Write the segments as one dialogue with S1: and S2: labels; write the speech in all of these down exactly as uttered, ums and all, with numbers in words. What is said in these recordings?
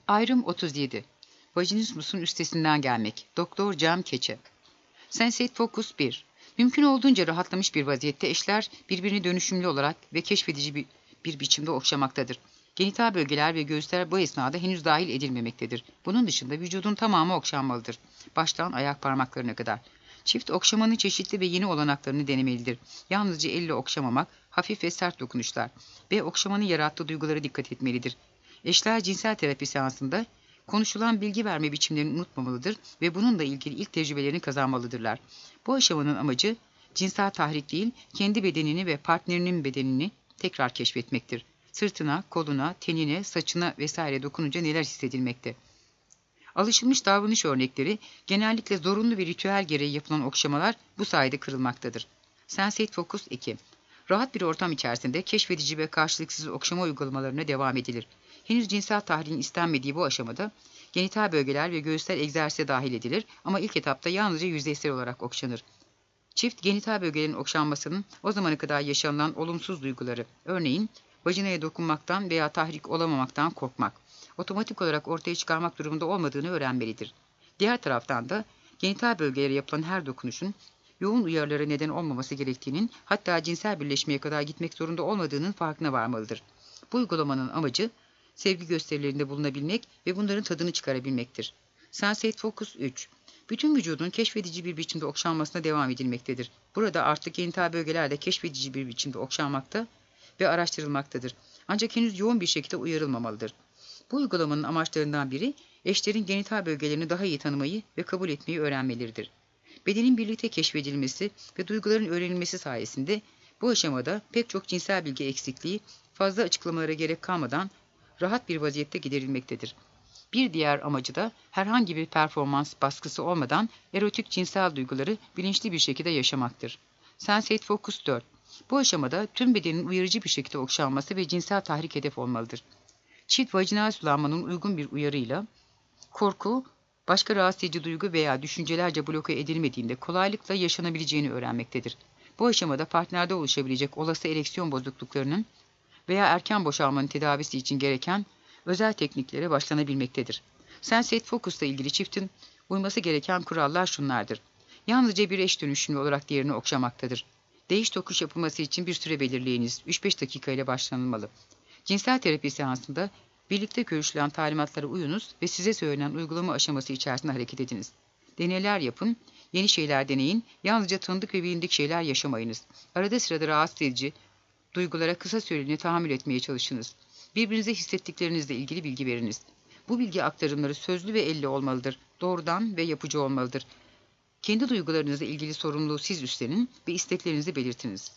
S1: Ayrım otuz yedi. Vajinismus'un üstesinden gelmek. Doktor Cem Keçe. Sensate Focus bir. Mümkün olduğunca rahatlamış bir vaziyette eşler birbirini dönüşümlü olarak ve keşfedici bir, bir biçimde okşamaktadır. Genital bölgeler ve göğüsler bu esnada henüz dahil edilmemektedir. Bunun dışında vücudun tamamı okşanmalıdır. Baştan ayak parmaklarına kadar. Çift okşamanın çeşitli ve yeni olanaklarını denemelidir. Yalnızca elle okşamamak, hafif ve sert dokunuşlar ve okşamanın yarattığı duygulara dikkat etmelidir. Eşler cinsel terapi seansında konuşulan bilgi verme biçimlerini unutmamalıdır ve bununla ilgili ilk tecrübelerini kazanmalıdırlar. Bu aşamanın amacı cinsel tahrik değil, kendi bedenini ve partnerinin bedenini tekrar keşfetmektir. Sırtına, koluna, tenine, saçına vesaire dokununca neler hissedilmekte. Alışılmış davranış örnekleri, genellikle zorunlu ve ritüel gereği yapılan okşamalar bu sayede kırılmaktadır. Sensate Focus iki. Rahat bir ortam içerisinde keşfedici ve karşılıksız okşama uygulamalarına devam edilir. Henüz cinsel tahriğin istenmediği bu aşamada genital bölgeler ve göğüsler egzersize dahil edilir ama ilk etapta yalnızca yüzeysel olarak okşanır. Çift genital bölgelerin okşanmasının o zamana kadar yaşanılan olumsuz duyguları, örneğin vajinaya dokunmaktan veya tahrik olamamaktan korkmak, otomatik olarak ortaya çıkarmak durumunda olmadığını öğrenmelidir. Diğer taraftan da genital bölgelere yapılan her dokunuşun yoğun uyarılara neden olmaması gerektiğinin, hatta cinsel birleşmeye kadar gitmek zorunda olmadığının farkına varmalıdır. Bu uygulamanın amacı sevgi gösterilerinde bulunabilmek ve bunların tadını çıkarabilmektir. Sensate Focus üç. Bütün vücudun keşfedici bir biçimde okşanmasına devam edilmektedir. Burada artık genital bölgeler de keşfedici bir biçimde okşanmakta ve araştırılmaktadır. Ancak henüz yoğun bir şekilde uyarılmamalıdır. Bu uygulamanın amaçlarından biri, eşlerin genital bölgelerini daha iyi tanımayı ve kabul etmeyi öğrenmeleridir. Bedenin birlikte keşfedilmesi ve duyguların öğrenilmesi sayesinde bu aşamada pek çok cinsel bilgi eksikliği fazla açıklamalara gerek kalmadan rahat bir vaziyette giderilmektedir. Bir diğer amacı da herhangi bir performans baskısı olmadan erotik cinsel duyguları bilinçli bir şekilde yaşamaktır. Sensate Focus dört. Bu aşamada tüm bedenin uyarıcı bir şekilde okşanması ve cinsel tahrik hedef olmalıdır. Çift vajinal sulanmanın uygun bir uyarıyla korku, başka rahatsız edici duygu veya düşüncelerce bloke edilmediğinde kolaylıkla yaşanabileceğini öğrenmektedir. Bu aşamada partnerde oluşabilecek olası ereksiyon bozukluklarının veya erken boşalmanın tedavisi için gereken özel tekniklere başlanabilmektedir. Sensate Focus'la ilgili çiftin uyması gereken kurallar şunlardır. Yalnızca bir eş dönüşümlü olarak diğerini okşamaktadır. Değiş tokuş yapılması için bir süre belirleyiniz. üç beş dakika ile başlanılmalı. Cinsel terapi seansında birlikte görüşülen talimatlara uyunuz ve size söylenen uygulama aşaması içerisinde hareket ediniz. Deneyler yapın, yeni şeyler deneyin, yalnızca tanıdık ve bilindik şeyler yaşamayınız. Arada sırada rahatsız edici duygulara kısa süreliğine tahammül etmeye çalışınız. Birbirinize hissettiklerinizle ilgili bilgi veriniz. Bu bilgi aktarımları sözlü ve elle olmalıdır. Doğrudan ve yapıcı olmalıdır. Kendi duygularınızla ilgili sorumluluğu siz üstlenin ve isteklerinizi belirtiniz.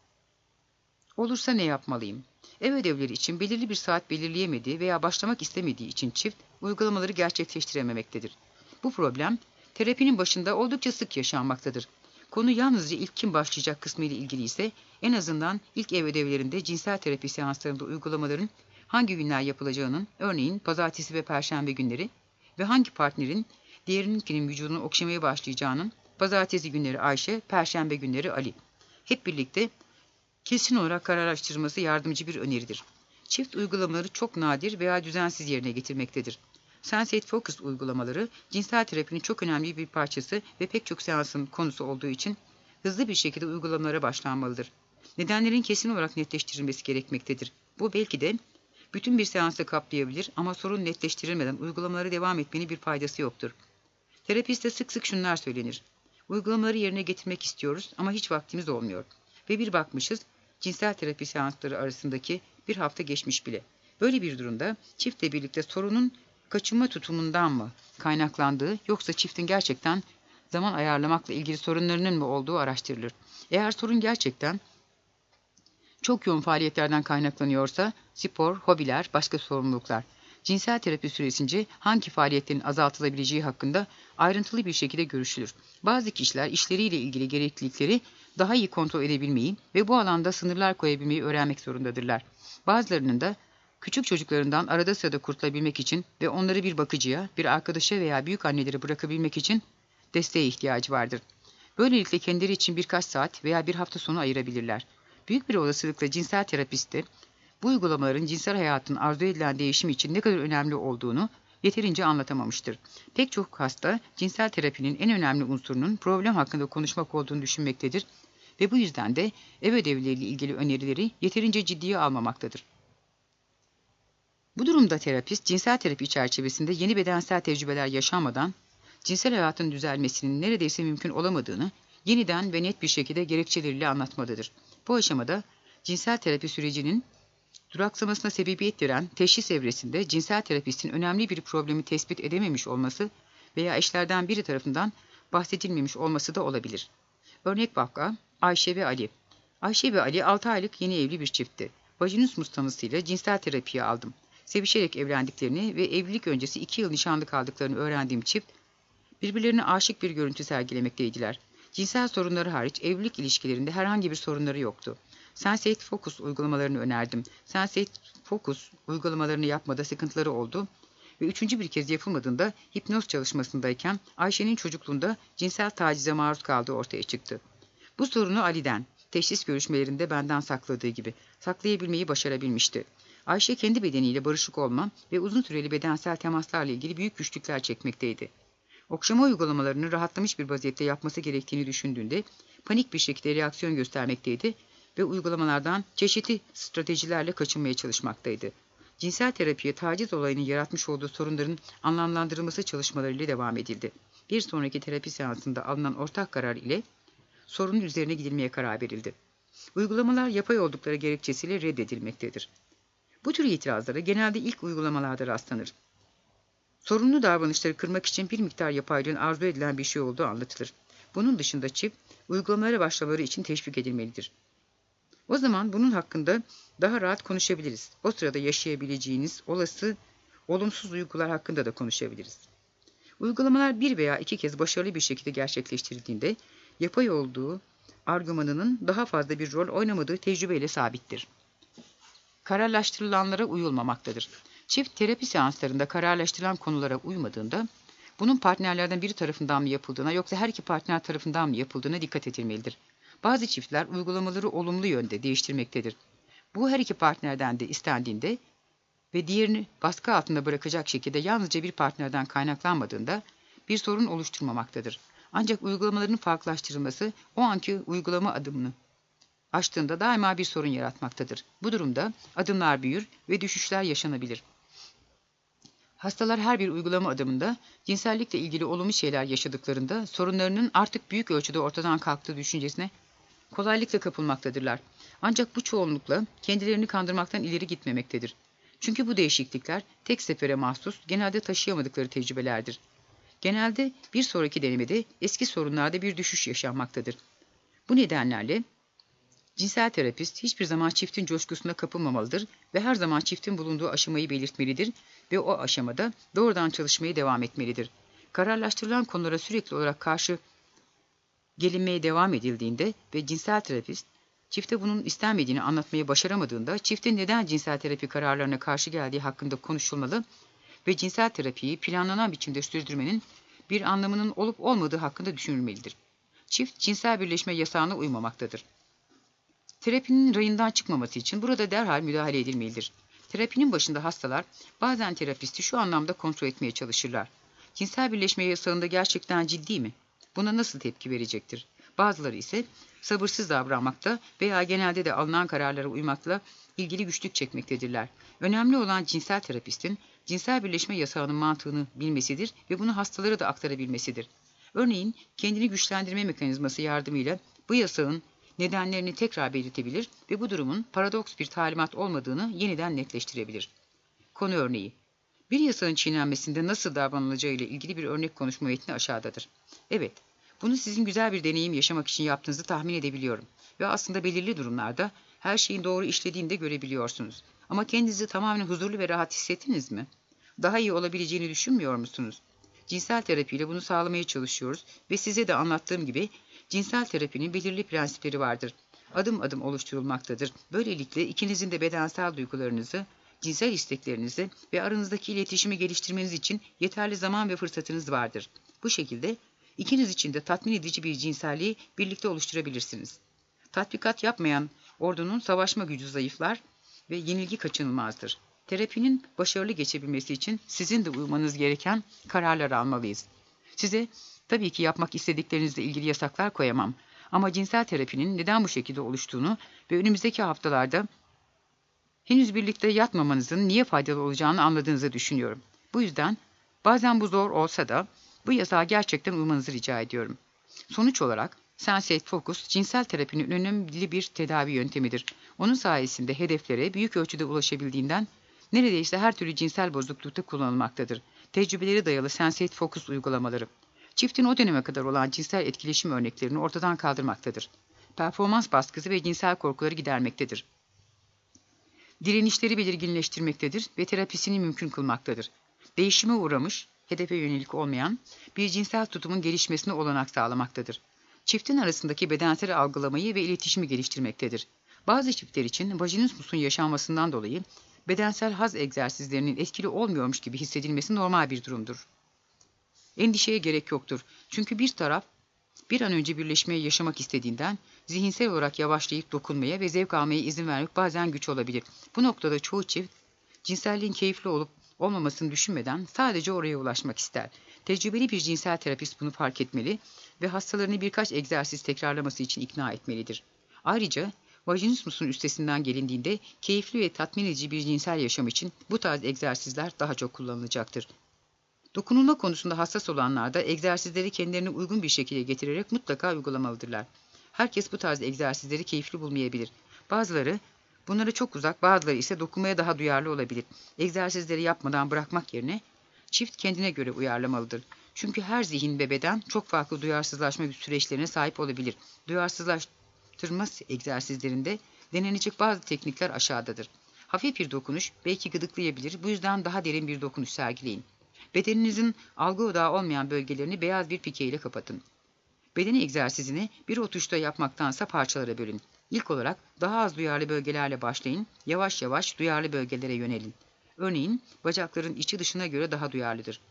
S1: Olursa ne yapmalıyım? Ev ödevleri için belirli bir saat belirleyemediği veya başlamak istemediği için çift uygulamaları gerçekleştirememektedir. Bu problem terapinin başında oldukça sık yaşanmaktadır. Konu yalnızca ilk kim başlayacak kısmı ile ilgili ise en azından ilk ev ödevlerinde cinsel terapi seanslarında uygulamaların hangi günler yapılacağının, örneğin pazartesi ve perşembe günleri ve hangi partnerin diğerininkinin vücudunu okşamaya başlayacağının, pazartesi günleri Ayşe, perşembe günleri Ali. Hep birlikte kesin olarak kararlaştırılması yardımcı bir öneridir. Çift uygulamaları çok nadir veya düzensiz yerine getirmektedir. Sensate Focus uygulamaları cinsel terapinin çok önemli bir parçası ve pek çok seansın konusu olduğu için hızlı bir şekilde uygulamalara başlanmalıdır. Nedenlerin kesin olarak netleştirilmesi gerekmektedir. Bu belki de bütün bir seansı kaplayabilir ama sorun netleştirilmeden uygulamalara devam etmenin bir faydası yoktur. Terapiste sık sık şunlar söylenir. Uygulamaları yerine getirmek istiyoruz ama hiç vaktimiz olmuyor. Ve bir bakmışız, cinsel terapi seansları arasındaki bir hafta geçmiş bile. Böyle bir durumda çiftle birlikte sorunun kaçınma tutumundan mı kaynaklandığı yoksa çiftin gerçekten zaman ayarlamakla ilgili sorunlarının mı olduğu araştırılır. Eğer sorun gerçekten çok yoğun faaliyetlerden kaynaklanıyorsa spor, hobiler, başka sorumluluklar. Cinsel terapi süresince hangi faaliyetlerin azaltılabileceği hakkında ayrıntılı bir şekilde görüşülür. Bazı kişiler işleriyle ilgili gereklilikleri daha iyi kontrol edebilmeyi ve bu alanda sınırlar koyabilmeyi öğrenmek zorundadırlar. Bazılarının da küçük çocuklarından arada sırada kurtulabilmek için ve onları bir bakıcıya, bir arkadaşa veya büyük annelere bırakabilmek için desteğe ihtiyacı vardır. Böylelikle kendileri için birkaç saat veya bir hafta sonu ayırabilirler. Büyük bir olasılıkla cinsel terapiste bu uygulamaların cinsel hayatın arzu edilen değişim için ne kadar önemli olduğunu yeterince anlatamamıştır. Pek çok hasta cinsel terapinin en önemli unsurunun problem hakkında konuşmak olduğunu düşünmektedir ve bu yüzden de ev ödevleriyle ilgili önerileri yeterince ciddiye almamaktadır. Bu durumda terapist, cinsel terapi çerçevesinde yeni bedensel tecrübeler yaşanmadan cinsel hayatın düzelmesinin neredeyse mümkün olamadığını yeniden ve net bir şekilde gerekçeleriyle anlatmalıdır. Bu aşamada cinsel terapi sürecinin duraksamasına sebebiyet veren teşhis evresinde cinsel terapistin önemli bir problemi tespit edememiş olması veya eşlerden biri tarafından bahsedilmemiş olması da olabilir. Örnek vaka Ayşe ve Ali. Ayşe ve Ali altı aylık yeni evli bir çiftti. Vajinismus tanısıyla cinsel terapiye aldım. Sevişerek evlendiklerini ve evlilik öncesi iki yıl nişanlı kaldıklarını öğrendiğim çift, birbirlerine aşık bir görüntü sergilemekteydiler. Cinsel sorunları hariç evlilik ilişkilerinde herhangi bir sorunları yoktu. Sensate Focus uygulamalarını önerdim. Sensate Focus uygulamalarını yapmada sıkıntıları oldu ve üçüncü bir kez yapılmadığında hipnoz çalışmasındayken Ayşe'nin çocukluğunda cinsel tacize maruz kaldığı ortaya çıktı. Bu sorunu Ali'den, teşhis görüşmelerinde benden sakladığı gibi, saklayabilmeyi başarabilmişti. Ayşe kendi bedeniyle barışık olma ve uzun süreli bedensel temaslarla ilgili büyük güçlükler çekmekteydi. Okşama uygulamalarını rahatlamış bir vaziyette yapması gerektiğini düşündüğünde panik bir şekilde reaksiyon göstermekteydi ve uygulamalardan çeşitli stratejilerle kaçınmaya çalışmaktaydı. Cinsel terapiye taciz olayının yaratmış olduğu sorunların anlamlandırılması çalışmalarıyla devam edildi. Bir sonraki terapi seansında alınan ortak karar ile sorunun üzerine gidilmeye karar verildi. Uygulamalar yapay oldukları gerekçesiyle reddedilmektedir. Bu tür itirazlara genelde ilk uygulamalarda rastlanır. Sorunlu davranışları kırmak için bir miktar yapaylığın arzu edilen bir şey olduğu anlatılır. Bunun dışında çift, uygulamalara başlamaları için teşvik edilmelidir. O zaman bunun hakkında daha rahat konuşabiliriz. O sırada yaşayabileceğiniz olası olumsuz duygular hakkında da konuşabiliriz. Uygulamalar bir veya iki kez başarılı bir şekilde gerçekleştirildiğinde yapay olduğu argümanının daha fazla bir rol oynamadığı tecrübeyle sabittir. Kararlaştırılanlara uyulmamaktadır. Çift terapi seanslarında kararlaştırılan konulara uymadığında bunun partnerlerden biri tarafından mı yapıldığına yoksa her iki partner tarafından mı yapıldığına dikkat edilmelidir. Bazı çiftler uygulamaları olumlu yönde değiştirmektedir. Bu her iki partnerden de istendiğinde ve diğerini baskı altında bırakacak şekilde yalnızca bir partnerden kaynaklanmadığında bir sorun oluşturmamaktadır. Ancak uygulamaların farklılaştırılması o anki uygulama adımını aştığında daima bir sorun yaratmaktadır. Bu durumda adımlar büyür ve düşüşler yaşanabilir. Hastalar her bir uygulama adımında cinsellikle ilgili olumlu şeyler yaşadıklarında sorunlarının artık büyük ölçüde ortadan kalktığı düşüncesine kolaylıkla kapılmaktadırlar. Ancak bu çoğunlukla kendilerini kandırmaktan ileri gitmemektedir. Çünkü bu değişiklikler tek sefere mahsus, genelde taşıyamadıkları tecrübelerdir. Genelde bir sonraki denemede eski sorunlarda bir düşüş yaşanmaktadır. Bu nedenlerle cinsel terapist hiçbir zaman çiftin coşkusuna kapılmamalıdır ve her zaman çiftin bulunduğu aşamayı belirtmelidir ve o aşamada doğrudan çalışmaya devam etmelidir. Kararlaştırılan konulara sürekli olarak karşı gelinmeye devam edildiğinde ve cinsel terapist çifte bunun istenmediğini anlatmayı başaramadığında çiftin neden cinsel terapi kararlarına karşı geldiği hakkında konuşulmalı ve cinsel terapiyi planlanan biçimde sürdürmenin bir anlamının olup olmadığı hakkında düşünülmelidir. Çift cinsel birleşme yasağına uymamaktadır. Terapinin rayından çıkmaması için burada derhal müdahale edilmelidir. Terapinin başında hastalar bazen terapisti şu anlamda kontrol etmeye çalışırlar. Cinsel birleşme yasağında gerçekten ciddi mi? Buna nasıl tepki verecektir? Bazıları ise sabırsız davranmakta veya genelde de alınan kararlara uymakla ilgili güçlük çekmektedirler. Önemli olan cinsel terapistin cinsel birleşme yasağının mantığını bilmesidir ve bunu hastalara da aktarabilmesidir. Örneğin kendini güçlendirme mekanizması yardımıyla bu yasağın nedenlerini tekrar belirtebilir ve bu durumun paradoks bir talimat olmadığını yeniden netleştirebilir. Konu örneği. Bir yasanın çiğnenmesinde nasıl davranılacağı ile ilgili bir örnek konuşma metni aşağıdadır. Evet, bunu sizin güzel bir deneyim yaşamak için yaptığınızı tahmin edebiliyorum ve aslında belirli durumlarda her şeyin doğru işlediğini de görebiliyorsunuz. Ama kendinizi tamamen huzurlu ve rahat hissettiniz mi? Daha iyi olabileceğini düşünmüyor musunuz? Cinsel terapiyle bunu sağlamaya çalışıyoruz ve size de anlattığım gibi cinsel terapinin belirli prensipleri vardır. Adım adım oluşturulmaktadır. Böylelikle ikinizin de bedensel duygularınızı, cinsel isteklerinizi ve aranızdaki iletişimi geliştirmeniz için yeterli zaman ve fırsatınız vardır. Bu şekilde ikiniz için de tatmin edici bir cinselliği birlikte oluşturabilirsiniz. Tatbikat yapmayan ordunun savaşma gücü zayıflar ve yenilgi kaçınılmazdır. Terapinin başarılı geçebilmesi için sizin de uymanız gereken kararlar almalıyız. Size tabii ki yapmak istediklerinizle ilgili yasaklar koyamam ama cinsel terapinin neden bu şekilde oluştuğunu ve önümüzdeki haftalarda henüz birlikte yatmamanızın niye faydalı olacağını anladığınızı düşünüyorum. Bu yüzden bazen bu zor olsa da bu yasağa gerçekten uymanızı rica ediyorum. Sonuç olarak Sensate Focus cinsel terapinin önemli bir tedavi yöntemidir. Onun sayesinde hedeflere büyük ölçüde ulaşabildiğinden neredeyse her türlü cinsel bozuklukta kullanılmaktadır. Tecrübeleri dayalı Sensate Focus uygulamaları, çiftin o döneme kadar olan cinsel etkileşim örneklerini ortadan kaldırmaktadır. Performans baskısı ve cinsel korkuları gidermektedir. Direnişleri belirginleştirmektedir ve terapisini mümkün kılmaktadır. Değişime uğramış, hedefe yönelik olmayan bir cinsel tutumun gelişmesine olanak sağlamaktadır. Çiftin arasındaki bedensel algılamayı ve iletişimi geliştirmektedir. Bazı çiftler için vajinismusun yaşanmasından dolayı bedensel haz egzersizlerinin etkili olmuyormuş gibi hissedilmesi normal bir durumdur. Endişeye gerek yoktur. Çünkü bir taraf bir an önce birleşmeyi yaşamak istediğinden zihinsel olarak yavaşlayıp dokunmaya ve zevk almaya izin vermek bazen güç olabilir. Bu noktada çoğu çift cinselliğin keyifli olup olmamasını düşünmeden sadece oraya ulaşmak ister. Tecrübeli bir cinsel terapist bunu fark etmeli ve hastalarını birkaç egzersiz tekrarlaması için ikna etmelidir. Ayrıca vajinismusun üstesinden gelindiğinde keyifli ve tatmin edici bir cinsel yaşam için bu tarz egzersizler daha çok kullanılacaktır. Dokunulma konusunda hassas olanlar da egzersizleri kendilerine uygun bir şekilde getirerek mutlaka uygulamalıdırlar. Herkes bu tarz egzersizleri keyifli bulmayabilir. Bazıları bunlara çok uzak, bazıları ise dokunmaya daha duyarlı olabilir. Egzersizleri yapmadan bırakmak yerine çift kendine göre uyarlamalıdır. Çünkü her zihin ve beden çok farklı duyarsızlaşma süreçlerine sahip olabilir. Duyarsızlaştırma egzersizlerinde denenecek bazı teknikler aşağıdadır. Hafif bir dokunuş belki gıdıklayabilir, bu yüzden daha derin bir dokunuş sergileyin. Bedeninizin algı odağı olmayan bölgelerini beyaz bir pike ile kapatın. Beden egzersizini bir oturuşta yapmaktansa parçalara bölün. İlk olarak daha az duyarlı bölgelerle başlayın, yavaş yavaş duyarlı bölgelere yönelin. Örneğin bacakların içi dışına göre daha duyarlıdır.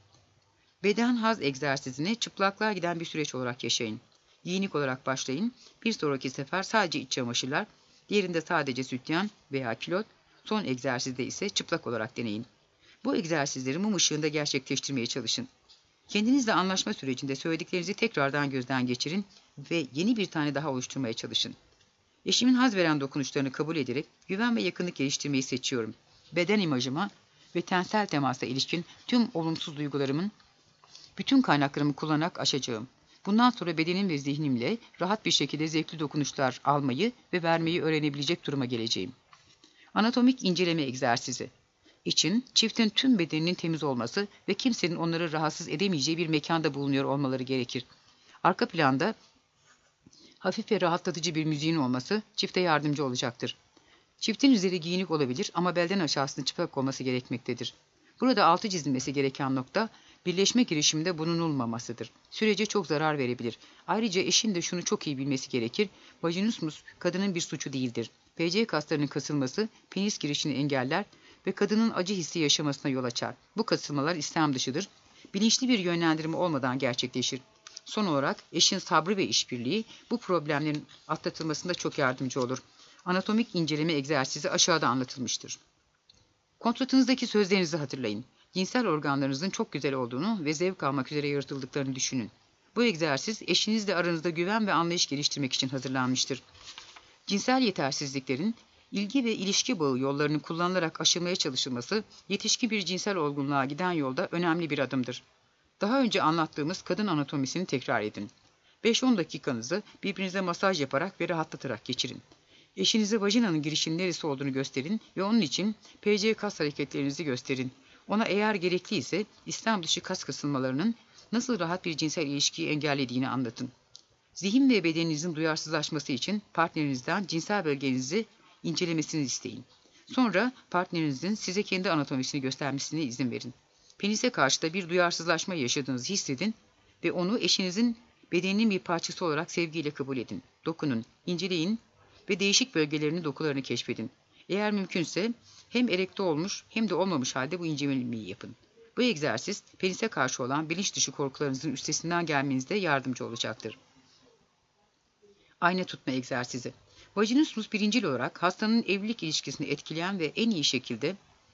S1: Beden haz egzersizini çıplaklığa giden bir süreç olarak yaşayın. Giyinik olarak başlayın, bir sonraki sefer sadece iç çamaşırlar, diğerinde sadece sütyen veya kilot, son egzersizde ise çıplak olarak deneyin. Bu egzersizleri mum ışığında gerçekleştirmeye çalışın. Kendinizle anlaşma sürecinde söylediklerinizi tekrardan gözden geçirin ve yeni bir tane daha oluşturmaya çalışın. Eşimin haz veren dokunuşlarını kabul ederek güven ve yakınlık geliştirmeyi seçiyorum. Beden imajıma ve tensel temasa ilişkin tüm olumsuz duygularımın bütün kaynaklarımı kullanarak aşacağım. Bundan sonra bedenim ve zihnimle rahat bir şekilde zevkli dokunuşlar almayı ve vermeyi öğrenebilecek duruma geleceğim. Anatomik inceleme egzersizi için çiftin tüm bedeninin temiz olması ve kimsenin onları rahatsız edemeyeceği bir mekanda bulunuyor olmaları gerekir. Arka planda hafif ve rahatlatıcı bir müziğin olması çifte yardımcı olacaktır. Çiftin üzeri giyinik olabilir ama belden aşağısının çıplak olması gerekmektedir. Burada altı çizilmesi gereken nokta birleşme girişiminde bulunulmamasıdır. Sürece çok zarar verebilir. Ayrıca eşin de şunu çok iyi bilmesi gerekir. Vajinismus kadının bir suçu değildir. P C kaslarının kasılması penis girişini engeller ve kadının acı hissi yaşamasına yol açar. Bu kasılmalar istem dışıdır. Bilinçli bir yönlendirme olmadan gerçekleşir. Son olarak eşin sabrı ve işbirliği bu problemlerin atlatılmasında çok yardımcı olur. Anatomik inceleme egzersizi aşağıda anlatılmıştır. Kontratınızdaki sözlerinizi hatırlayın. Cinsel organlarınızın çok güzel olduğunu ve zevk almak üzere yaratıldıklarını düşünün. Bu egzersiz eşinizle aranızda güven ve anlayış geliştirmek için hazırlanmıştır. Cinsel yetersizliklerin ilgi ve ilişki bağı yollarının kullanılarak aşılmaya çalışılması, yetişkin bir cinsel olgunluğa giden yolda önemli bir adımdır. Daha önce anlattığımız kadın anatomisini tekrar edin. beş on dakikanızı birbirinize masaj yaparak ve rahatlatarak geçirin. Eşinize vajinanın girişinin neresi olduğunu gösterin ve onun için P C kas hareketlerinizi gösterin. Ona eğer gerekli ise istem dışı kas kısılmalarının nasıl rahat bir cinsel ilişkiyi engellediğini anlatın. Zihin ve bedeninizin duyarsızlaşması için partnerinizden cinsel bölgenizi incelemesini isteyin. Sonra partnerinizin size kendi anatomisini göstermesine izin verin. Penise karşı da bir duyarsızlaşma yaşadığınızı hissedin ve onu eşinizin bedeninin bir parçası olarak sevgiyle kabul edin. Dokunun, inceleyin ve değişik bölgelerini dokularını keşfedin. Eğer mümkünse hem erekte olmuş hem de olmamış halde bu incelemeyi yapın. Bu egzersiz penise karşı olan bilinç dışı korkularınızın üstesinden gelmenizde yardımcı olacaktır. Ayna tutma egzersizi. Vajinismus birincil olarak hastanın evlilik ilişkisini etkileyen ve en iyi şekilde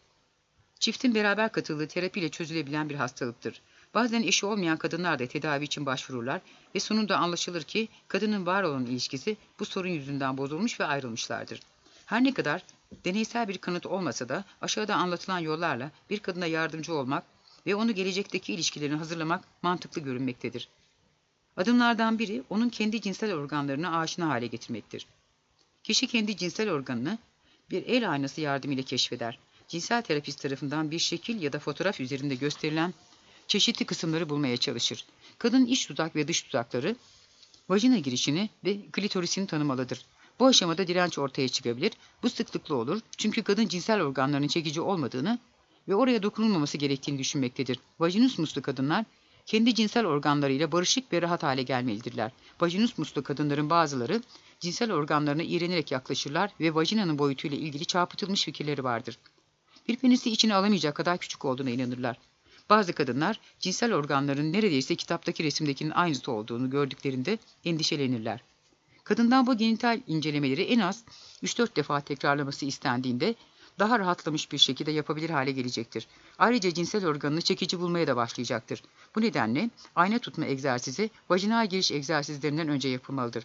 S1: çiftin beraber katıldığı terapiyle çözülebilen bir hastalıktır. Bazen eşi olmayan kadınlar da tedavi için başvururlar ve sonunda anlaşılır ki kadının var olan ilişkisi bu sorun yüzünden bozulmuş ve ayrılmışlardır. Her ne kadar deneysel bir kanıt olmasa da aşağıda anlatılan yollarla bir kadına yardımcı olmak ve onu gelecekteki ilişkilerini hazırlamak mantıklı görünmektedir. Adımlardan biri onun kendi cinsel organlarını aşina hale getirmektir. Kişi kendi cinsel organını bir el aynası yardımıyla keşfeder. Cinsel terapist tarafından bir şekil ya da fotoğraf üzerinde gösterilen çeşitli kısımları bulmaya çalışır. Kadın iç dudak ve dış dudakları, vajina girişini ve klitorisini tanımalıdır. Bu aşamada direnç ortaya çıkabilir. Bu sıklıkla olur çünkü kadın cinsel organlarının çekici olmadığını ve oraya dokunulmaması gerektiğini düşünmektedir. Vajinismuslu kadınlar kendi cinsel organlarıyla barışık ve rahat hale gelmelidirler. Vajinismuslu kadınların bazıları cinsel organlarına iğrenerek yaklaşırlar ve vajinanın boyutuyla ilgili çarpıtılmış fikirleri vardır. Bir penisi içine alamayacak kadar küçük olduğuna inanırlar. Bazı kadınlar cinsel organların neredeyse kitaptaki resimdekinin aynısı olduğunu gördüklerinde endişelenirler. Kadından bu genital incelemeleri en az üç dört defa tekrarlaması istendiğinde daha rahatlamış bir şekilde yapabilir hale gelecektir. Ayrıca cinsel organını çekici bulmaya da başlayacaktır. Bu nedenle ayna tutma egzersizi vajinal giriş egzersizlerinden önce yapılmalıdır.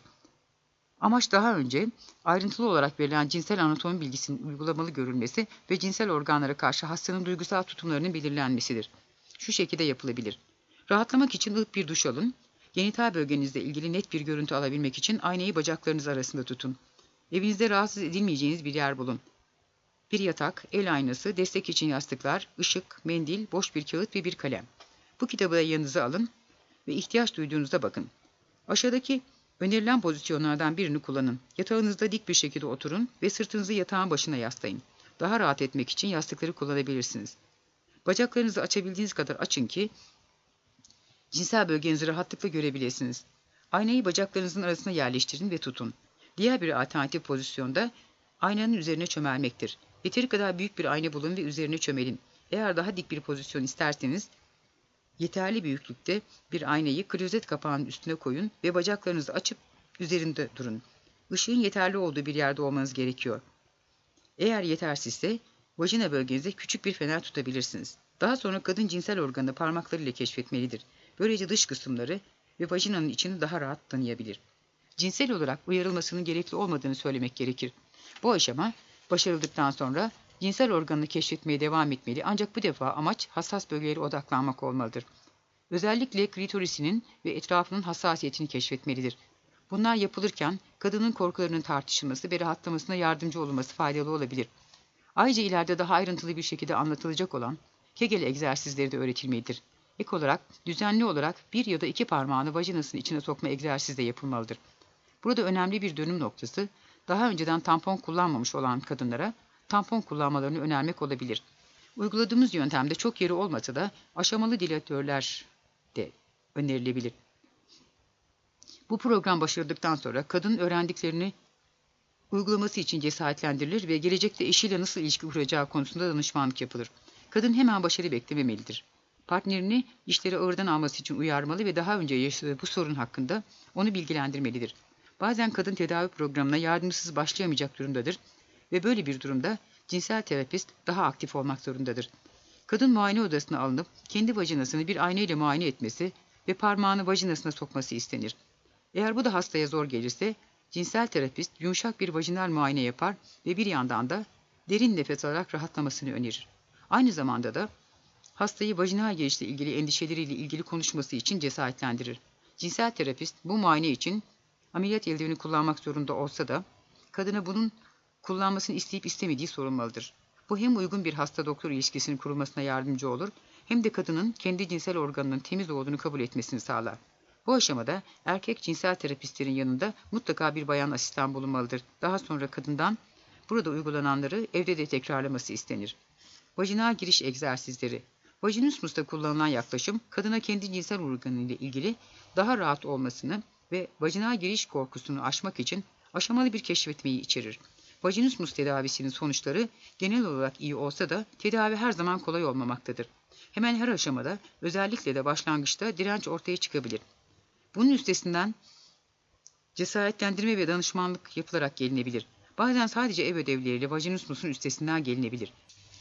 S1: Amaç daha önce ayrıntılı olarak verilen cinsel anatomi bilgisinin uygulamalı görülmesi ve cinsel organlara karşı hastanın duygusal tutumlarının belirlenmesidir. Şu şekilde yapılabilir. Rahatlamak için ılık bir duş alın. Genital bölgenizle ilgili net bir görüntü alabilmek için aynayı bacaklarınız arasında tutun. Evinizde rahatsız edilmeyeceğiniz bir yer bulun. Bir yatak, el aynası, destek için yastıklar, ışık, mendil, boş bir kağıt ve bir kalem. Bu kitabı da yanınıza alın ve ihtiyaç duyduğunuzda bakın. Aşağıdaki önerilen pozisyonlardan birini kullanın. Yatağınızda dik bir şekilde oturun ve sırtınızı yatağın başına yaslayın. Daha rahat etmek için yastıkları kullanabilirsiniz. Bacaklarınızı açabildiğiniz kadar açın ki cinsel bölgenizi rahatlıkla görebilirsiniz. Aynayı bacaklarınızın arasına yerleştirin ve tutun. Diğer bir alternatif pozisyonda aynanın üzerine çömelmektir. Yeteri kadar büyük bir ayna bulun ve üzerine çömelin. Eğer daha dik bir pozisyon isterseniz yeterli büyüklükte bir aynayı klozet kapağının üstüne koyun ve bacaklarınızı açıp üzerinde durun. Işığın yeterli olduğu bir yerde olmanız gerekiyor. Eğer yetersizse vajina bölgenizde küçük bir fener tutabilirsiniz. Daha sonra kadın cinsel organını parmaklarıyla keşfetmelidir. Böylece dış kısımları ve vajinanın içini daha rahat tanıyabilir. Cinsel olarak uyarılmasının gerekli olmadığını söylemek gerekir. Bu aşama başarıldıktan sonra cinsel organını keşfetmeye devam etmeli ancak bu defa amaç hassas bölgelere odaklanmak olmalıdır. Özellikle klitorisinin ve etrafının hassasiyetini keşfetmelidir. Bunlar yapılırken kadının korkularının tartışılması ve rahatlamasına yardımcı olunması faydalı olabilir. Ayrıca ileride daha ayrıntılı bir şekilde anlatılacak olan Kegel egzersizleri de öğretilmelidir. Ek olarak düzenli olarak bir ya da iki parmağını vajinasının içine sokma egzersizi de yapılmalıdır. Burada önemli bir dönüm noktası, daha önceden tampon kullanmamış olan kadınlara tampon kullanmalarını önermek olabilir. Uyguladığımız yöntemde çok yeri olmasa da aşamalı dilatörler de önerilebilir. Bu program başarıldıktan sonra kadın öğrendiklerini uygulaması için cesaretlendirilir ve gelecekte eşiyle nasıl ilişki kuracağı konusunda danışmanlık yapılır. Kadın hemen başarı beklememelidir. Partnerini işleri ağırdan alması için uyarmalı ve daha önce yaşadığı bu sorun hakkında onu bilgilendirmelidir. Bazen kadın tedavi programına yardımsız başlayamayacak durumdadır ve böyle bir durumda cinsel terapist daha aktif olmak zorundadır. Kadın muayene odasına alınıp kendi vajinasını bir ayna ile muayene etmesi ve parmağını vajinasına sokması istenir. Eğer bu da hastaya zor gelirse cinsel terapist yumuşak bir vajinal muayene yapar ve bir yandan da derin nefes alarak rahatlamasını önerir. Aynı zamanda da hastayı vajinal girişle ilgili endişeleriyle ilgili konuşması için cesaretlendirir. Cinsel terapist bu muayene için ameliyat eldiveni kullanmak zorunda olsa da kadına bunun kullanmasını isteyip istemediği sorulmalıdır. Bu hem uygun bir hasta-doktor ilişkisinin kurulmasına yardımcı olur hem de kadının kendi cinsel organının temiz olduğunu kabul etmesini sağlar. Bu aşamada erkek cinsel terapistlerin yanında mutlaka bir bayan asistan bulunmalıdır. Daha sonra kadından burada uygulananları evde de tekrarlaması istenir. Vajinal giriş egzersizleri. Vajinismus'ta kullanılan yaklaşım, kadına kendi cinsel organı ile ilgili daha rahat olmasını ve vajinal giriş korkusunu aşmak için aşamalı bir keşfetmeyi içerir. Vajinismus tedavisinin sonuçları genel olarak iyi olsa da tedavi her zaman kolay olmamaktadır. Hemen her aşamada, özellikle de başlangıçta direnç ortaya çıkabilir. Bunun üstesinden Cesaretlendirme ve danışmanlık yapılarak gelinebilir. Bazen sadece ev ödevleriyle vajinismusun üstesinden gelinebilir.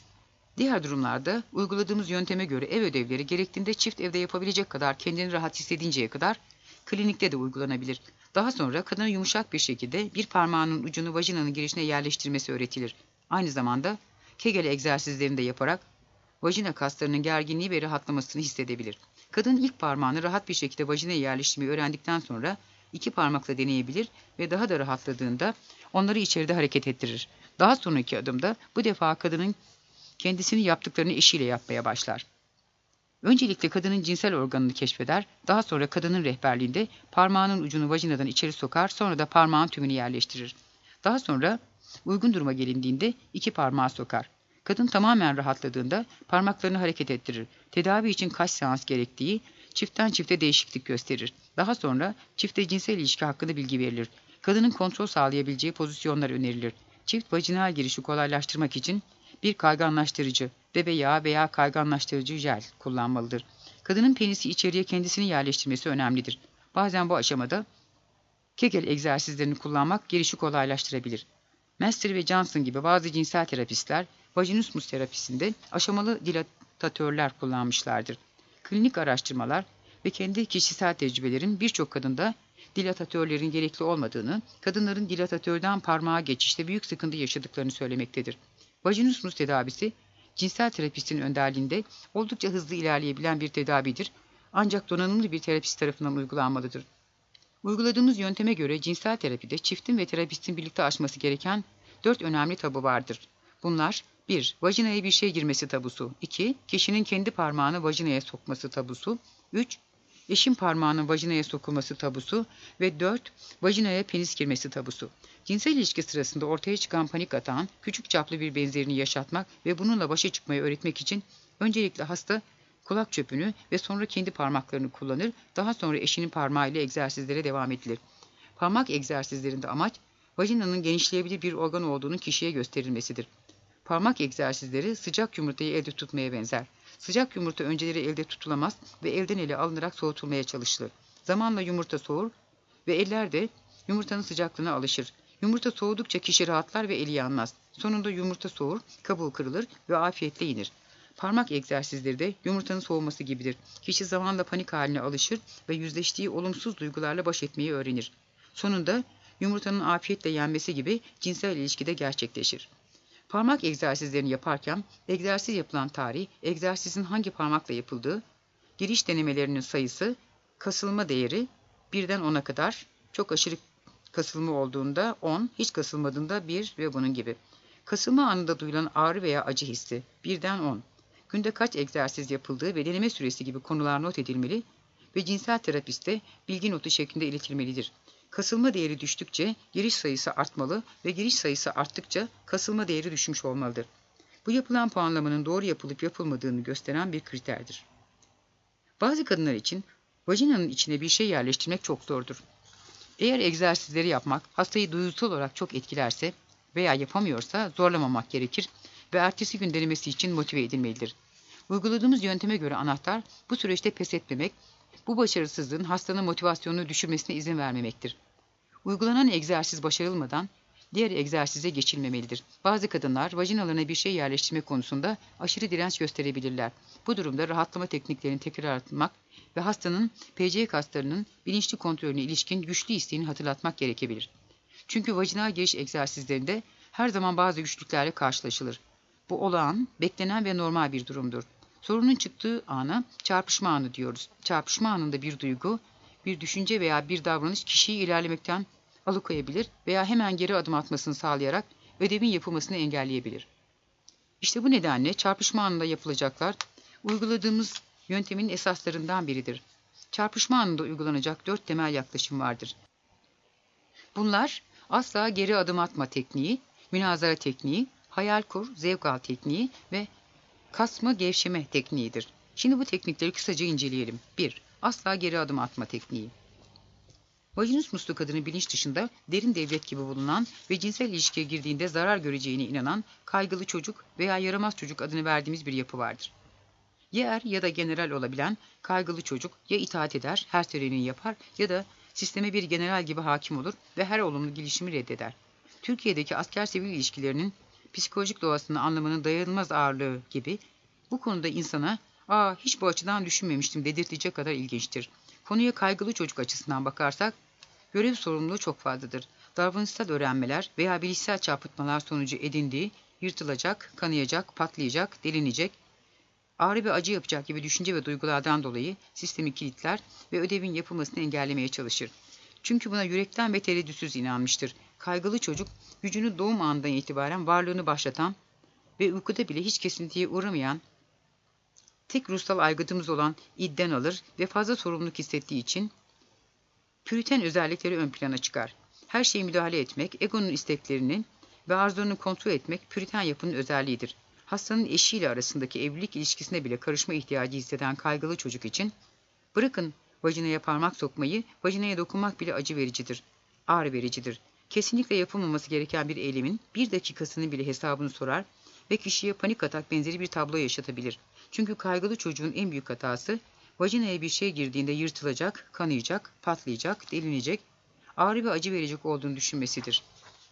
S1: Diğer durumlarda uyguladığımız yönteme göre ev ödevleri gerektiğinde çift evde yapabilecek kadar kendini rahat hissedinceye kadar klinikte de uygulanabilir. Daha sonra kadına yumuşak bir şekilde bir parmağının ucunu vajinanın girişine yerleştirmesi öğretilir. Aynı zamanda Kegel egzersizlerini de yaparak vajina kaslarının gerginliği ve rahatlamasını hissedebilir. Kadın ilk parmağını rahat bir şekilde vajinaya yerleştirmeyi öğrendikten sonra iki parmakla deneyebilir ve daha da rahatladığında onları içeride hareket ettirir. Daha sonraki adımda bu defa kadının kendisini yaptıklarını eşiyle yapmaya başlar. Öncelikle kadının cinsel organını keşfeder, daha sonra kadının rehberliğinde parmağının ucunu vajinadan içeri sokar, sonra da parmağın tümünü yerleştirir. Daha sonra uygun duruma gelindiğinde iki parmağı sokar. Kadın tamamen rahatladığında parmaklarını hareket ettirir. Tedavi için kaç seans gerektiği çiftten çifte değişiklik gösterir. Daha sonra çifte cinsel ilişki hakkında bilgi verilir. Kadının kontrol sağlayabileceği pozisyonlar önerilir. Çift vajinal girişi kolaylaştırmak için bir kayganlaştırıcı, bebe yağı veya kayganlaştırıcı jel kullanmalıdır. Kadının penisi içeriye kendisini yerleştirmesi önemlidir. Bazen bu aşamada Kegel egzersizlerini kullanmak girişi kolaylaştırabilir. Master ve Johnson gibi bazı cinsel terapistler vajinismus terapisinde aşamalı dilatatörler kullanmışlardır. Klinik araştırmalar ve kendi kişisel tecrübelerin birçok kadında dilatatörlerin gerekli olmadığını, kadınların dilatatörden parmağa geçişte büyük sıkıntı yaşadıklarını söylemektedir. Vajinismus tedavisi, cinsel terapistin önderliğinde oldukça hızlı ilerleyebilen bir tedavidir, ancak donanımlı bir terapist tarafından uygulanmalıdır. Uyguladığımız yönteme göre cinsel terapide çiftin ve terapistin birlikte aşması gereken dört önemli tabu vardır. Bunlar bir Vajinaya bir şey girmesi tabusu. iki Kişinin kendi parmağını vajinaya sokması tabusu. üç Eşin parmağının vajinaya sokulması tabusu ve dört Vajinaya penis girmesi tabusu. Cinsel ilişki sırasında ortaya çıkan panik atağın küçük çaplı bir benzerini yaşatmak ve bununla başa çıkmayı öğretmek için öncelikle hasta kulak çöpünü ve sonra kendi parmaklarını kullanır, daha sonra eşinin parmağıyla egzersizlere devam edilir. Parmak egzersizlerinde amaç, vajinanın genişleyebilir bir organ olduğunu kişiye gösterilmesidir. Parmak egzersizleri sıcak yumurtayı elde tutmaya benzer. Sıcak yumurta önceleri elde tutulamaz ve elden ele alınarak soğutulmaya çalışılır. Zamanla yumurta soğur ve eller de yumurtanın sıcaklığına alışır. Yumurta soğudukça kişi rahatlar ve eli yanmaz. Sonunda yumurta soğur, kabuğu kırılır ve afiyetle yenir. Parmak egzersizleri de yumurtanın soğuması gibidir. Kişi zamanla panik haline alışır ve yüzleştiği olumsuz duygularla baş etmeyi öğrenir. Sonunda yumurtanın afiyetle yenmesi gibi cinsel ilişkide gerçekleşir. Parmak egzersizlerini yaparken egzersiz yapılan tarih, egzersizin hangi parmakla yapıldığı, giriş denemelerinin sayısı, kasılma değeri birden ona kadar, çok aşırı kasılma olduğunda on, hiç kasılmadığında bir ve bunun gibi. Kasılma anında duyulan ağrı veya acı hissi birden on. Günde kaç egzersiz yapıldığı ve deneme süresi gibi konular not edilmeli ve cinsel terapiste bilgi notu şeklinde iletilmelidir. Kasılma değeri düştükçe giriş sayısı artmalı ve giriş sayısı arttıkça kasılma değeri düşmüş olmalıdır. Bu yapılan puanlamanın doğru yapılıp yapılmadığını gösteren bir kriterdir. Bazı kadınlar için vajinanın içine bir şey yerleştirmek çok zordur. Eğer egzersizleri yapmak hastayı duygusal olarak çok etkilerse veya yapamıyorsa zorlamamak gerekir ve ertesi gün denemesi için motive edilmelidir. Uyguladığımız yönteme göre anahtar bu süreçte pes etmemek, bu başarısızlığın hastanın motivasyonunu düşürmesine izin vermemektir. Uygulanan egzersiz başarılmadan diğer egzersize geçilmemelidir. Bazı kadınlar vajinalarına bir şey yerleştirme konusunda aşırı direnç gösterebilirler. Bu durumda rahatlama tekniklerini tekrarlatmak ve hastanın P C kaslarının bilinçli kontrolüne ilişkin güçlü isteğini hatırlatmak gerekebilir. Çünkü vajinal giriş egzersizlerinde her zaman bazı güçlüklerle karşılaşılır. Bu olağan, beklenen ve normal bir durumdur. Sorunun çıktığı ana çarpışma anı diyoruz. Çarpışma anında bir duygu, bir düşünce veya bir davranış kişiyi ilerlemekten alıkoyabilir veya hemen geri adım atmasını sağlayarak ödevin yapılmasını engelleyebilir. İşte bu nedenle çarpışma anında yapılacaklar uyguladığımız yöntemin esaslarından biridir. Çarpışma anında uygulanacak dört temel yaklaşım vardır. Bunlar asla geri adım atma tekniği, münazara tekniği, hayal kur, zevk al tekniği ve kasma gevşeme tekniğidir. Şimdi bu teknikleri kısaca inceleyelim. bir Asla geri adım atma tekniği. Vajinismuslu kadının bilinç dışında derin devlet gibi bulunan ve cinsel ilişkiye girdiğinde zarar göreceğine inanan kaygılı çocuk veya yaramaz çocuk adını verdiğimiz bir yapı vardır. Ya er ya da general olabilen kaygılı çocuk ya itaat eder, her söylediğini yapar ya da sisteme bir general gibi hakim olur ve her olumlu gelişimi reddeder. Türkiye'deki asker-sivil ilişkilerinin psikolojik doğasını anlamanın dayanılmaz ağırlığı gibi bu konuda insana "Aa, hiç bu açıdan düşünmemiştim" dedirtecek kadar ilginçtir. Konuya kaygılı çocuk açısından bakarsak, görev sorumluluğu çok fazladır. Davranışsal öğrenmeler veya bilişsel çarpıtmalar sonucu edindiği, yırtılacak, kanayacak, patlayacak, delinecek, ağrı ve acı yapacak gibi düşünce ve duygulardan dolayı sistemi kilitler ve ödevin yapılmasını engellemeye çalışır. Çünkü buna yürekten ve tereddütsüz inanmıştır. Kaygılı çocuk, gücünü doğum anından itibaren varlığını başlatan ve uykuda bile hiç kesintiye uğramayan, tek ruhsal aygıtımız olan idden alır ve fazla sorumluluk hissettiği için püriten özellikleri ön plana çıkar. Her şeye müdahale etmek, egonun isteklerini ve arzularını kontrol etmek püriten yapının özelliğidir. Hastanın eşiyle arasındaki evlilik ilişkisine bile karışma ihtiyacı hisseden kaygılı çocuk için, bırakın vajinaya parmak sokmayı, vajinaya dokunmak bile acı vericidir, ağrı vericidir. Kesinlikle yapılmaması gereken bir eylemin bir dakikasını bile hesabını sorar ve kişiye panik atak benzeri bir tablo yaşatabilir. Çünkü kaygılı çocuğun en büyük hatası, vajinaya bir şey girdiğinde yırtılacak, kanayacak, patlayacak, delinecek, ağrı ve acı verecek olduğunu düşünmesidir.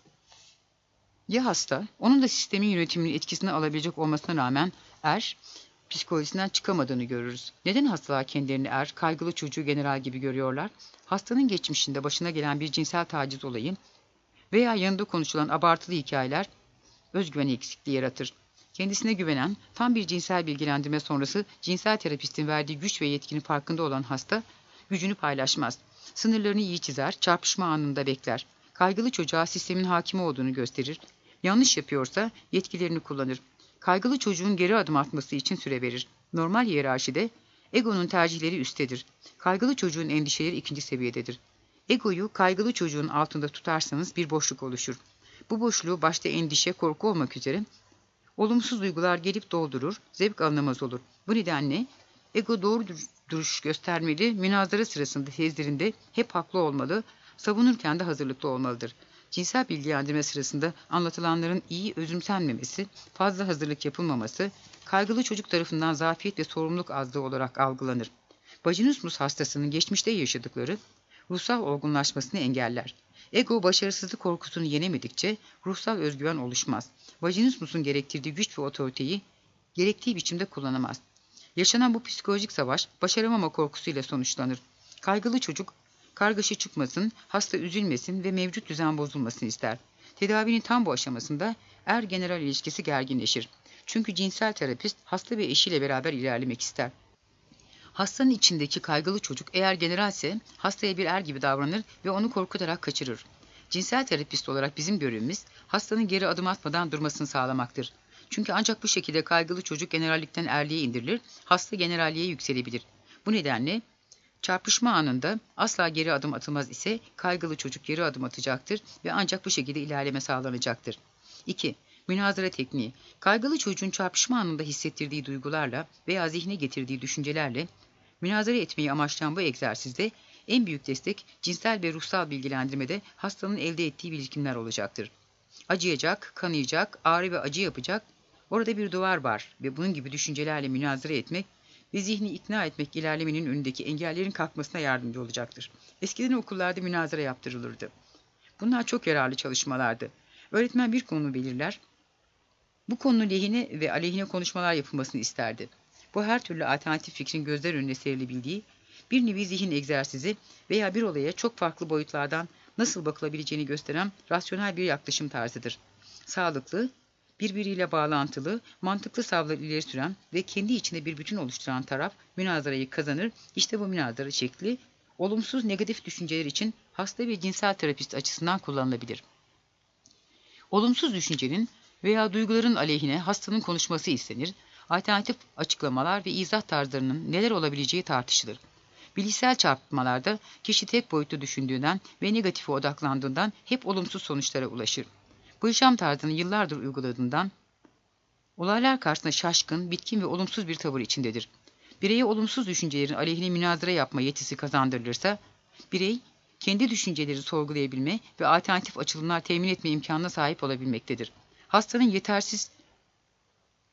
S1: Ya hasta, onun da sistemin yönetiminin etkisini alabilecek olmasına rağmen er, psikolojisinden çıkamadığını görürüz. Neden hastalar kendilerini er, kaygılı çocuğu general gibi görüyorlar? Hastanın geçmişinde başına gelen bir cinsel taciz olayı veya yanında konuşulan abartılı hikayeler özgüven eksikliği yaratır. Kendisine güvenen, tam bir cinsel bilgilendirme sonrası cinsel terapistin verdiği güç ve yetkinin farkında olan hasta, gücünü paylaşmaz. Sınırlarını iyi çizer, çarpışma anında bekler. Kaygılı çocuğa sistemin hakimi olduğunu gösterir. Yanlış yapıyorsa yetkilerini kullanır. Kaygılı çocuğun geri adım atması için süre verir. Normal hiyerarşide egonun tercihleri üsttedir. Kaygılı çocuğun endişeleri ikinci seviyededir. Egoyu kaygılı çocuğun altında tutarsanız bir boşluk oluşur. Bu boşluğu başta endişe, korku olmak üzere olumsuz duygular gelip doldurur, zevk alınamaz olur. Bu nedenle ego doğru duruş göstermeli, münazara sırasında tezlerinde hep haklı olmalı, savunurken de hazırlıklı olmalıdır. Cinsel bilgilendirme sırasında anlatılanların iyi özümsenmemesi, fazla hazırlık yapılmaması, kaygılı çocuk tarafından zafiyet ve sorumluluk azlığı olarak algılanır. Vajinismus hastasının geçmişte yaşadıkları ruhsal olgunlaşmasını engeller. Ego başarısızlık korkusunu yenemedikçe ruhsal özgüven oluşmaz. Vajinismus'un gerektirdiği güç ve otoriteyi gerektiği biçimde kullanamaz. Yaşanan bu psikolojik savaş başaramama korkusuyla sonuçlanır. Kaygılı çocuk kargaşa çıkmasın, hasta üzülmesin ve mevcut düzen bozulmasını ister. Tedavinin tam bu aşamasında er-general ilişkisi gerginleşir. Çünkü cinsel terapist hasta ve eşiyle beraber ilerlemek ister. Hastanın içindeki kaygılı çocuk eğer generalse hastaya bir er gibi davranır ve onu korkutarak kaçırır. Cinsel terapist olarak bizim görevimiz hastanın geri adım atmadan durmasını sağlamaktır. Çünkü ancak bu şekilde kaygılı çocuk generallikten erliğe indirilir, hasta generalliğe yükselebilir. Bu nedenle çarpışma anında asla geri adım atılmaz ise kaygılı çocuk geri adım atacaktır ve ancak bu şekilde ilerleme sağlanacaktır. iki. Münazara tekniği. Kaygılı çocuğun çarpışma anında hissettirdiği duygularla veya zihne getirdiği düşüncelerle münazara etmeyi amaçlayan bu egzersizde en büyük destek cinsel ve ruhsal bilgilendirmede hastanın elde ettiği birikimler olacaktır. Acıyacak, kanayacak, ağrı ve acı yapacak, orada bir duvar var ve bunun gibi düşüncelerle münazara etmek ve zihni ikna etmek ilerlemenin önündeki engellerin kalkmasına yardımcı olacaktır. Eskiden okullarda münazara yaptırılırdı. Bunlar çok yararlı çalışmalardı. Öğretmen bir konu belirler, bu konunun lehine ve aleyhine konuşmalar yapılmasını isterdi. Bu her türlü alternatif fikrin gözler önüne serilebildiği bir nevi zihin egzersizi veya bir olaya çok farklı boyutlardan nasıl bakılabileceğini gösteren rasyonel bir yaklaşım tarzıdır. Sağlıklı, birbiriyle bağlantılı, mantıklı savlar ileri süren ve kendi içinde bir bütün oluşturan taraf münazarayı kazanır. İşte bu münazara şekli, olumsuz negatif düşünceler için hasta ve cinsel terapist açısından kullanılabilir. Olumsuz düşüncenin veya duyguların aleyhine hastanın konuşması istenir, alternatif açıklamalar ve izah tarzlarının neler olabileceği tartışılır. Bilişsel çarpıtmalarda kişi tek boyutlu düşündüğünden ve negatife odaklandığından hep olumsuz sonuçlara ulaşır. Bu yaşam tarzını yıllardır uyguladığından olaylar karşısında şaşkın, bitkin ve olumsuz bir tavır içindedir. Bireye olumsuz düşüncelerin aleyhine münazara yapma yetisi kazandırılırsa, birey kendi düşünceleri sorgulayabilme ve alternatif açılımlar temin etme imkanına sahip olabilmektedir. Hastanın yetersiz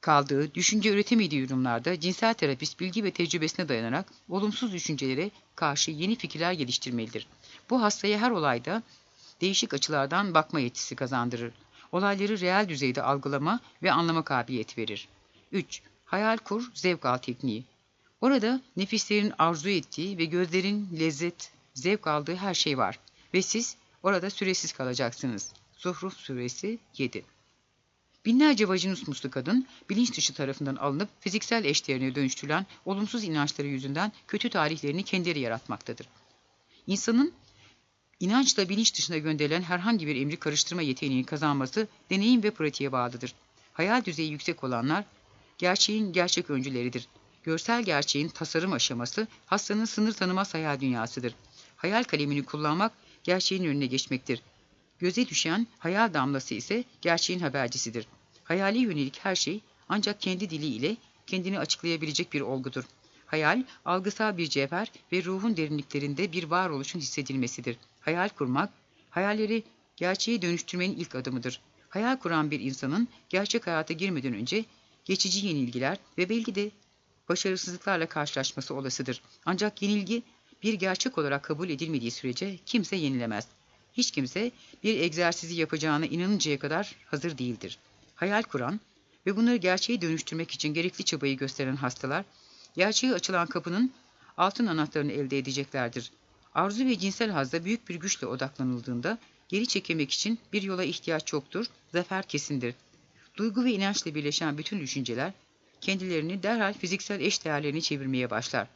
S1: kaldığı, düşünce üretemediği durumlarda cinsel terapist bilgi ve tecrübesine dayanarak olumsuz düşüncelere karşı yeni fikirler geliştirmelidir. Bu hastaya her olayda değişik açılardan bakma yetisi kazandırır. Olayları reel düzeyde algılama ve anlama kabiliyeti verir. üç. Hayal kur, zevk al tekniği. Orada nefislerin arzu ettiği ve gözlerin lezzet, zevk aldığı her şey var. Ve siz orada süresiz kalacaksınız. Zuhruf Suresi yedi. Binlerce vajinismuslu kadın, bilinç dışı tarafından alınıp fiziksel eşdeğerine dönüştürülen olumsuz inançları yüzünden kötü tarihlerini kendileri yaratmaktadır. İnsanın İnançla bilinç dışına gönderilen herhangi bir emri karıştırma yeteneğini kazanması deneyim ve pratiğe bağlıdır. Hayal düzeyi yüksek olanlar gerçeğin gerçek öncüleridir. Görsel gerçeğin tasarım aşaması hastanın sınır tanımaz hayal dünyasıdır. Hayal kalemini kullanmak gerçeğin önüne geçmektir. Göze düşen hayal damlası ise gerçeğin habercisidir. Hayali yönelik her şey ancak kendi dili ile kendini açıklayabilecek bir olgudur. Hayal, algısal bir cevher ve ruhun derinliklerinde bir varoluşun hissedilmesidir. Hayal kurmak, hayalleri gerçeğe dönüştürmenin ilk adımıdır. Hayal kuran bir insanın gerçek hayata girmeden önce geçici yenilgiler ve belki de başarısızlıklarla karşılaşması olasıdır. Ancak yenilgi bir gerçek olarak kabul edilmediği sürece kimse yenilemez. Hiç kimse bir egzersizi yapacağına inanıncaya kadar hazır değildir. Hayal kuran ve bunları gerçeğe dönüştürmek için gerekli çabayı gösteren hastalar, gerçeğe açılan kapının altın anahtarını elde edeceklerdir. Arzu ve cinsel hazda büyük bir güçle odaklanıldığında geri çekilmek için bir yola ihtiyaç yoktur, zafer kesindir. Duygu ve inançla birleşen bütün düşünceler kendilerini derhal fiziksel eşdeğerlerine çevirmeye başlar.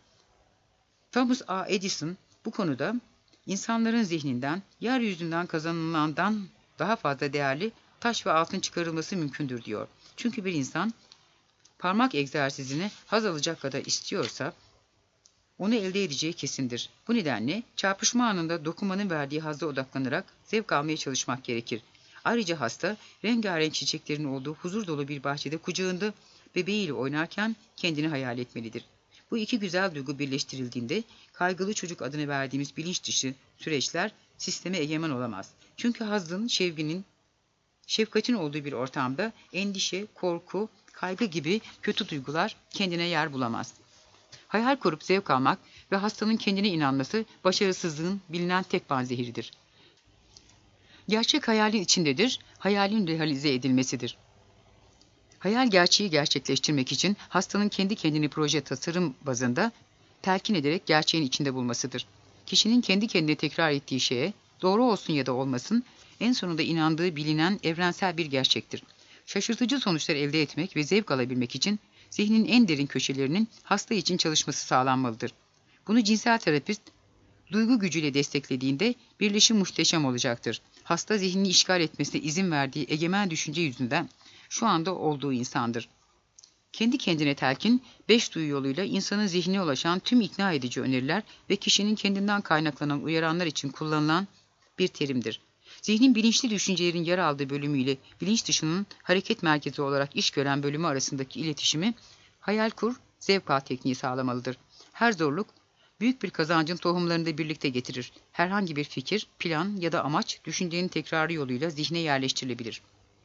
S1: Thomas A. Edison bu konuda insanların zihninden, yeryüzünden kazanılandan daha fazla değerli taş ve altın çıkarılması mümkündür diyor. Çünkü bir insan parmak egzersizini haz alacak kadar istiyorsa onu elde edeceği kesindir. Bu nedenle çarpışma anında dokunmanın verdiği hazda odaklanarak zevk almaya çalışmak gerekir. Ayrıca hasta rengarenk çiçeklerin olduğu huzur dolu bir bahçede kucağında bebeğiyle oynarken kendini hayal etmelidir. Bu iki güzel duygu birleştirildiğinde kaygılı çocuk adını verdiğimiz bilinç dışı süreçler sisteme egemen olamaz. Çünkü hazın, şevkinin, şefkatin olduğu bir ortamda endişe, korku, kaygı gibi kötü duygular kendine yer bulamaz. Hayal kurup zevk almak ve hastanın kendine inanması başarısızlığın bilinen tek panzehiridir. Gerçek hayalin içindedir, hayalin realize edilmesidir. Hayal gerçeği gerçekleştirmek için hastanın kendi kendini proje tasarım bazında telkin ederek gerçeğin içinde bulmasıdır. Kişinin kendi kendine tekrar ettiği şeye, doğru olsun ya da olmasın, en sonunda inandığı bilinen evrensel bir gerçektir. Şaşırtıcı sonuçlar elde etmek ve zevk alabilmek için zihnin en derin köşelerinin hasta için çalışması sağlanmalıdır. Bunu cinsel terapist duygu gücüyle desteklediğinde birleşim muhteşem olacaktır. Hasta zihnini işgal etmesine izin verdiği egemen düşünce yüzünden şu anda olduğu insandır. Kendi kendine telkin, beş duyu yoluyla insanın zihnine ulaşan tüm ikna edici öneriler ve kişinin kendinden kaynaklanan uyaranlar için kullanılan bir terimdir. Zihnin bilinçli düşüncelerin yer aldığı bölümüyle bilinç dışının hareket merkezi olarak iş gören bölümü arasındaki iletişimi hayal kur, zevk al tekniği sağlamalıdır. Her zorluk, büyük bir kazancın tohumlarını da birlikte getirir. Herhangi bir fikir, plan ya da amaç düşüncenin tekrarı yoluyla zihne yerleştirilebilir.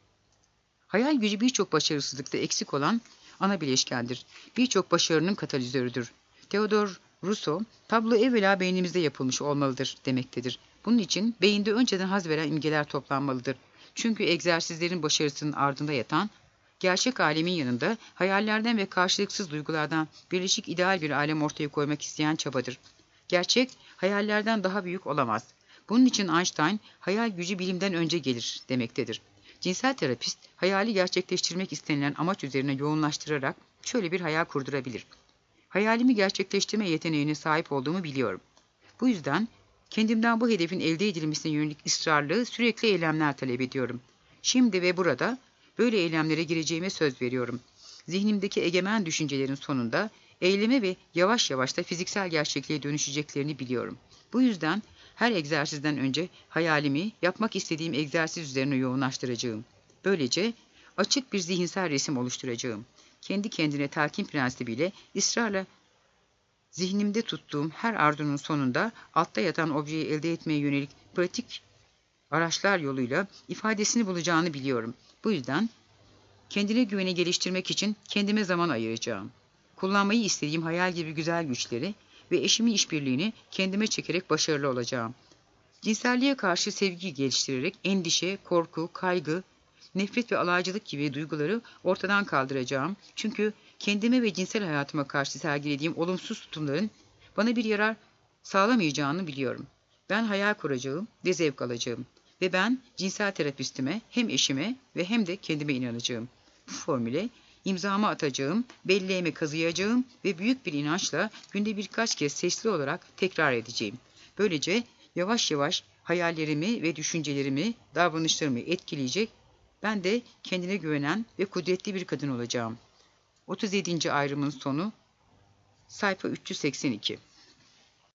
S1: Hayal gücü birçok başarısızlıkta eksik olan ana bileşkendir. Birçok başarının katalizörüdür. Theodore Rousseau, tablo evvela beynimizde yapılmış olmalıdır demektedir. Bunun için beyinde önceden haz veren imgeler toplanmalıdır. Çünkü egzersizlerin başarısının ardında yatan, gerçek alemin yanında hayallerden ve karşılıksız duygulardan birleşik ideal bir alem ortaya koymak isteyen çabadır. Gerçek, hayallerden daha büyük olamaz. Bunun için Einstein, hayal gücü bilimden önce gelir demektedir. Cinsel terapist, hayali gerçekleştirmek istenilen amaç üzerine yoğunlaştırarak şöyle bir hayal kurdurabilir. Hayalimi gerçekleştirme yeteneğine sahip olduğumu biliyorum. Bu yüzden kendimden bu hedefin elde edilmesine yönelik ısrarlı, sürekli eylemler talep ediyorum. Şimdi ve burada böyle eylemlere gireceğime söz veriyorum. Zihnimdeki egemen düşüncelerin sonunda eyleme ve yavaş yavaş da fiziksel gerçekliğe dönüşeceklerini biliyorum. Bu yüzden her egzersizden önce hayalimi yapmak istediğim egzersiz üzerine yoğunlaştıracağım. Böylece açık bir zihinsel resim oluşturacağım. Kendi kendine telkin prensibiyle ısrarla zihnimde tuttuğum her arzunun sonunda altta yatan objeyi elde etmeye yönelik pratik araçlar yoluyla ifadesini bulacağını biliyorum. Bu yüzden Kendine güveni geliştirmek için kendime zaman ayıracağım. Kullanmayı istediğim hayal gibi güzel güçleri ve eşimin işbirliğini kendime çekerek başarılı olacağım. Cinselliğe karşı sevgi geliştirerek endişe, korku, kaygı, nefret ve alaycılık gibi duyguları ortadan kaldıracağım. Çünkü kendime ve cinsel hayatıma karşı sergilediğim olumsuz tutumların bana bir yarar sağlamayacağını biliyorum. Ben hayal kuracağım ve zevk alacağım. Ve ben cinsel terapistime, hem eşime ve hem de kendime inanacağım. Bu formüle imzamı atacağım, belleğime kazıyacağım ve büyük bir inançla günde birkaç kez sesli olarak tekrar edeceğim. Böylece yavaş yavaş hayallerimi ve düşüncelerimi, davranışlarımı etkileyecek, ben de kendine güvenen ve kudretli bir kadın olacağım. otuz yedinci ayrımın sonu, sayfa üç yüz seksen iki.